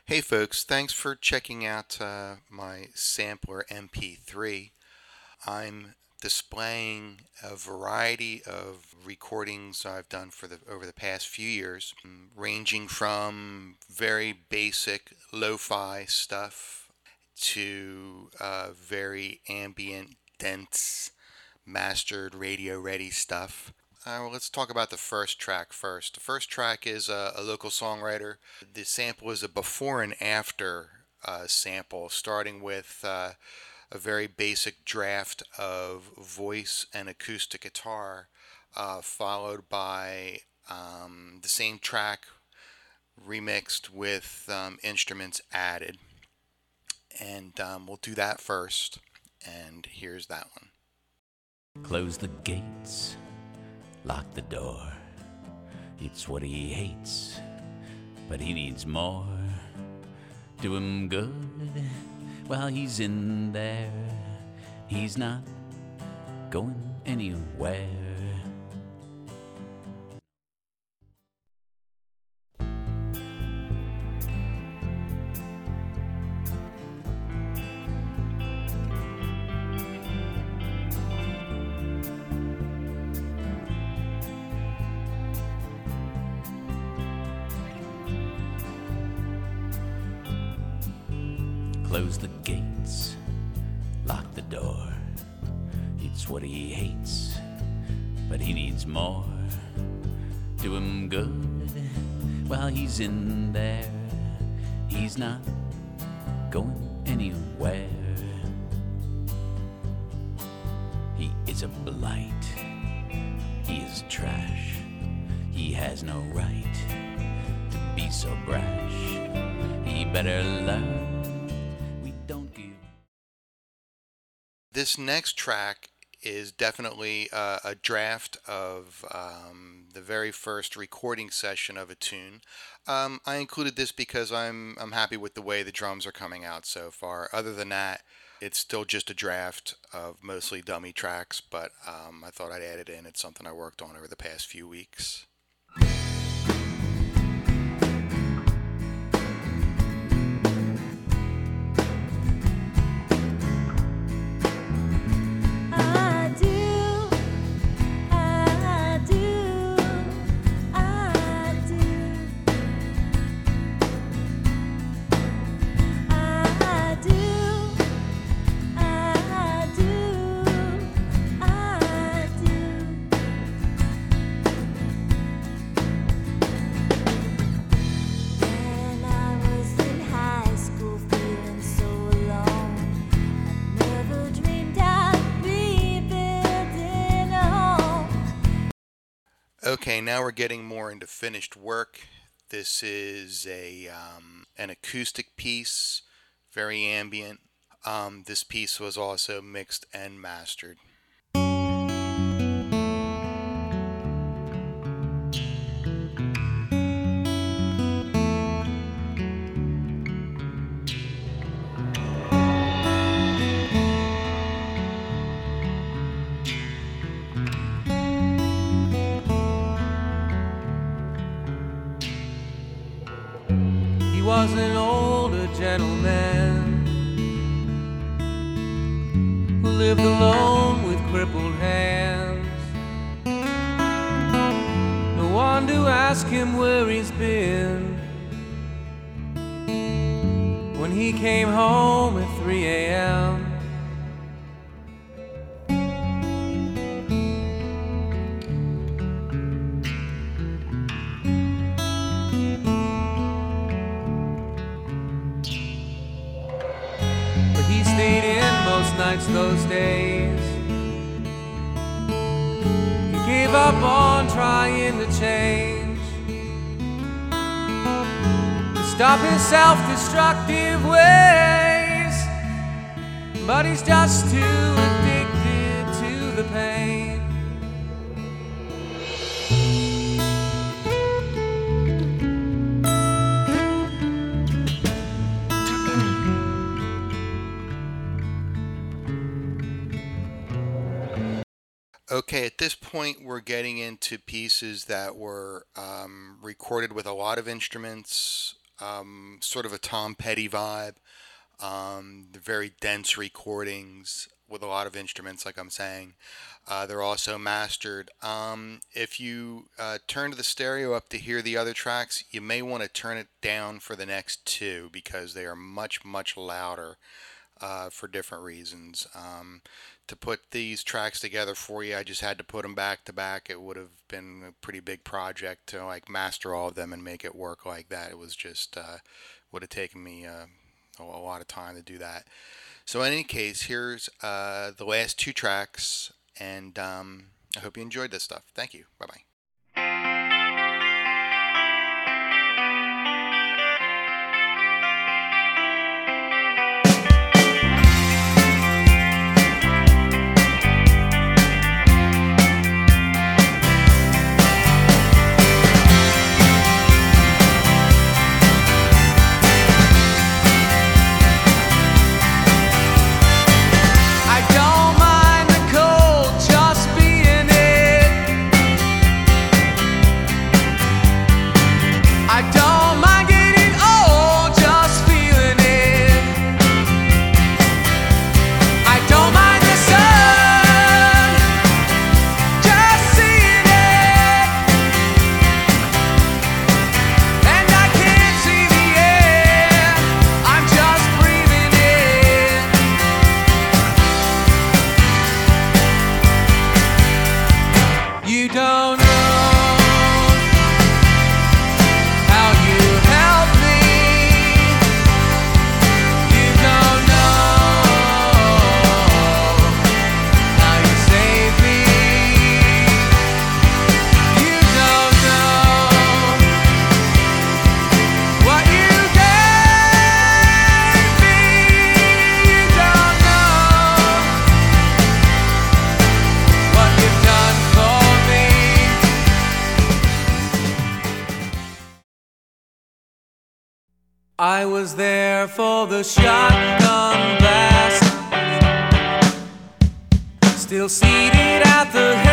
Hey folks, thanks for checking out my sampler MP3. I'm displaying a variety of recordings I've done over the past few years, ranging from very basic lo-fi stuff to very ambient, dense, mastered, radio-ready stuff. Well, let's talk about the first track first. The first track is a local songwriter. The sample is a before and after sample, starting with a very basic draft of voice and acoustic guitar, followed by the same track remixed with instruments added. And we'll do that first. And here's that one. Close the gates, lock the door. It's what he hates, but he needs more. Do him good while he's in there. He's not going anywhere. Close the gates, lock the door. It's what he hates, but he needs more. Do him good while he's in there. He's not going anywhere. He is a blight. He is trash. He has no right to be so brash. He better learn. This next track is definitely a draft of the very first recording session of a tune. I included this because I'm happy with the way the drums are coming out so far. Other than that, it's still just a draft of mostly dummy tracks, but I thought I'd add it in. It's something I worked on over the past few weeks. Okay, now we're getting more into finished work. This is an acoustic piece, very ambient. This piece was also mixed and mastered. Was an older gentleman who lived alone with crippled hands. No one to ask him where he's been when he came home at 3 a.m. Nights those days, he gave up on trying to change, to stop his self-destructive ways, but he's just too addicted to the pain. Okay, at this point, we're getting into pieces that were recorded with a lot of instruments, sort of a Tom Petty vibe. They're very dense recordings with a lot of instruments, like I'm saying. They're also mastered. If you turn to the stereo up to hear the other tracks, you may want to turn it down for the next two because they are much, much louder for different reasons. To put these tracks together for you, I just had to put them back to back. It would have been a pretty big project to like master all of them and make it work like that. It was just would have taken me a lot of time to do that. So in any case, here's the last two tracks, and I hope you enjoyed this stuff. Thank you. Bye bye. I was there for the shotgun blast, still seated at the